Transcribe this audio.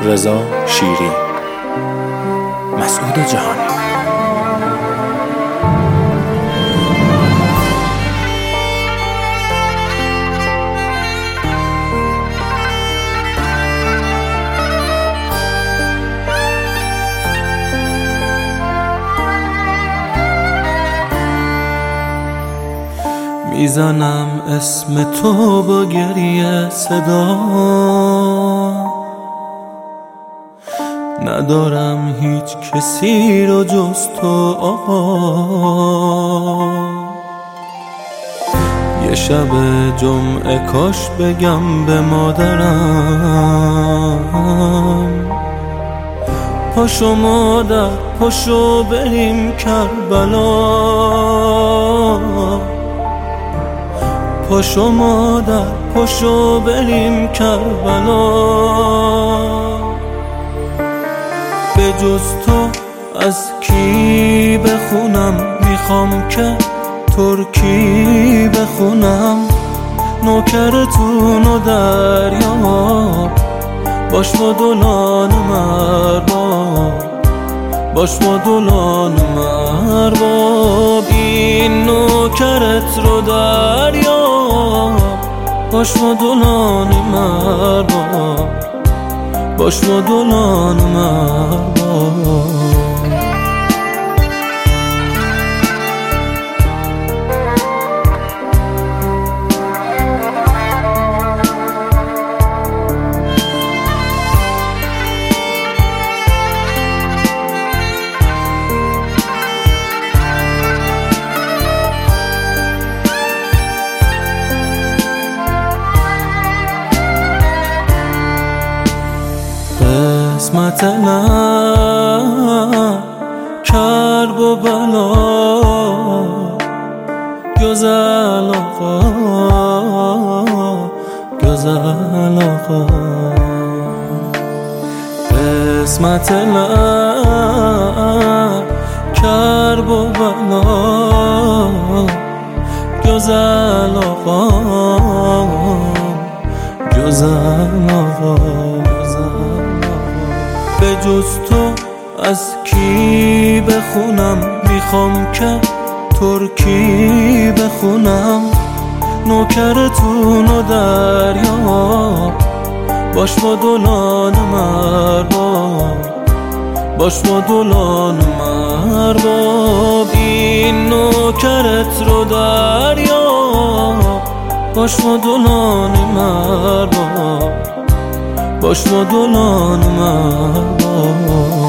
رضا شیری، مسعود جهانی. میزنم اسم تو با گریه صدا، ندارم هیچ کسی رو جز تو آقا. یه شب جمعه کاش بگم به مادرم، پاشو مادر پاشو بریم کربلا، پاشو مادر پاشو بریم کربلا. به جز تو از کی بخونم، میخوام که ترکی بخونم. نوکرتون و دریا باش مدلان مرباب، باش مدلان مرباب. این نوکرت رو دریا باش مدلان مرباب، باش مدلان مرباب. قسمت من کرب و بلا، گزل آقا گزل آقا. قسمت من کرب و بلا، گزل آقا گزل آقا. به جز تو از کی بخونم، میخوام که ترکی بخونم. نوکرتون و دریا باش مدلان مرباب، باش مدلان مرباب. این نوکرت رو دریا باش مدلان مرباب، باش مدلان مرباب.